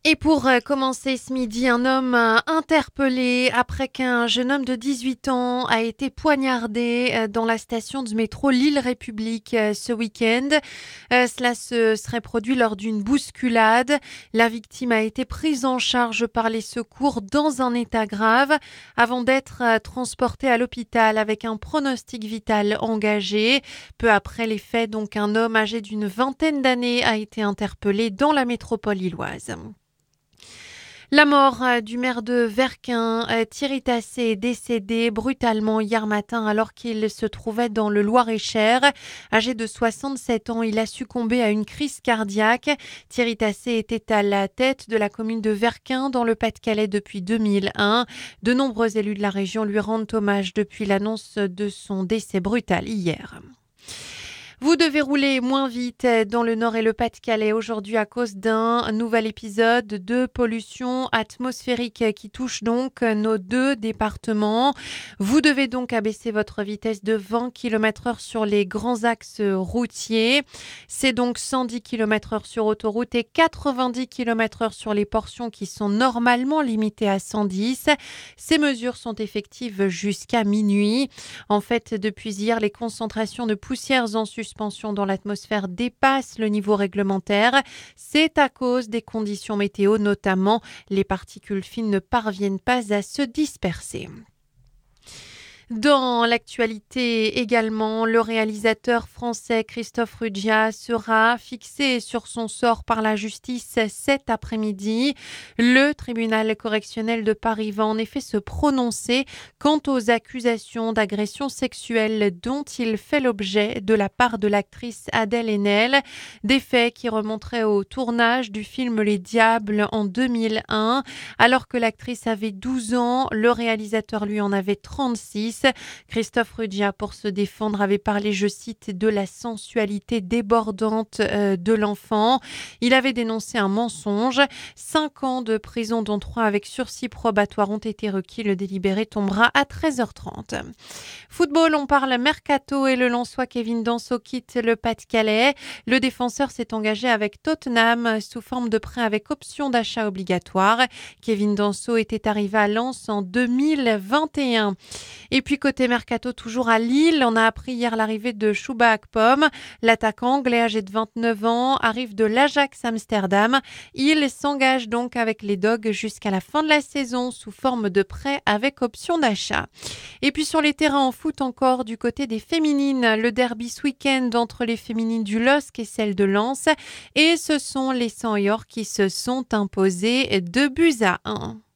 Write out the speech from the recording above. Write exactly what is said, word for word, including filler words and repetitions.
Et pour euh, commencer ce midi, un homme euh, interpellé après qu'un jeune homme de dix-huit ans a été poignardé euh, dans la station du métro Lille-République euh, ce week-end. Euh, cela se serait produit lors d'une bousculade. La victime a été prise en charge par les secours dans un état grave avant d'être euh, transportée à l'hôpital avec un pronostic vital engagé. Peu après les faits, donc, un homme âgé d'une vingtaine d'années a été interpellé dans la métropole lilloise. La mort euh, du maire de Verquin, euh, Thierry Tassé, est décédé brutalement hier matin alors qu'il se trouvait dans le Loir-et-Cher. Âgé de soixante-sept ans, il a succombé à une crise cardiaque. Thierry Tassé était à la tête de la commune de Verquin dans le Pas-de-Calais depuis deux mille un. De nombreux élus de la région lui rendent hommage depuis l'annonce de son décès brutal hier. Vous devez rouler moins vite dans le Nord et le Pas-de-Calais aujourd'hui à cause d'un nouvel épisode de pollution atmosphérique qui touche donc nos deux départements. Vous devez donc abaisser votre vitesse de vingt kilomètres heure sur les grands axes routiers. C'est donc cent dix kilomètres heure sur autoroute et quatre-vingt-dix kilomètres heure sur les portions qui sont normalement limitées à cent dix. Ces mesures sont effectives jusqu'à minuit. En fait, depuis hier, les concentrations de poussières en suspension dans l'atmosphère dépassent le niveau réglementaire. C'est à cause des conditions météo, notamment les particules fines ne parviennent pas à se disperser. Dans l'actualité également, le réalisateur français Christophe Ruggia sera fixé sur son sort par la justice cet après-midi. Le tribunal correctionnel de Paris va en effet se prononcer quant aux accusations d'agression sexuelle dont il fait l'objet de la part de l'actrice Adèle Haenel. Des faits qui remonteraient au tournage du film Les Diables en deux mille un. Alors que l'actrice avait douze ans, le réalisateur lui en avait trente-six. Christophe Ruggia, pour se défendre, avait parlé, je cite, de la sensualité débordante euh, de l'enfant. Il avait dénoncé un mensonge. Cinq ans de prison, dont trois avec sursis probatoire, ont été requis. Le délibéré tombera à treize heures trente. Football, on parle mercato et le Lensois Kevin Danso quitte le Pas-de-Calais. Le défenseur s'est engagé avec Tottenham sous forme de prêt avec option d'achat obligatoire. Kevin Danso était arrivé à Lens en deux mille vingt et un. Et puis côté mercato, toujours à Lille, on a appris hier l'arrivée de Chouba Akpom. L'attaquant anglais âgé de vingt-neuf ans arrive de l'Ajax Amsterdam. Il s'engage donc avec les Dogs jusqu'à la fin de la saison sous forme de prêt avec option d'achat. Et puis sur les terrains en foot encore, du côté des féminines, le derby ce week-end entre les féminines du L O S C et celles de Lens. Et ce sont les Sang-Yor qui se sont imposées deux buts à un.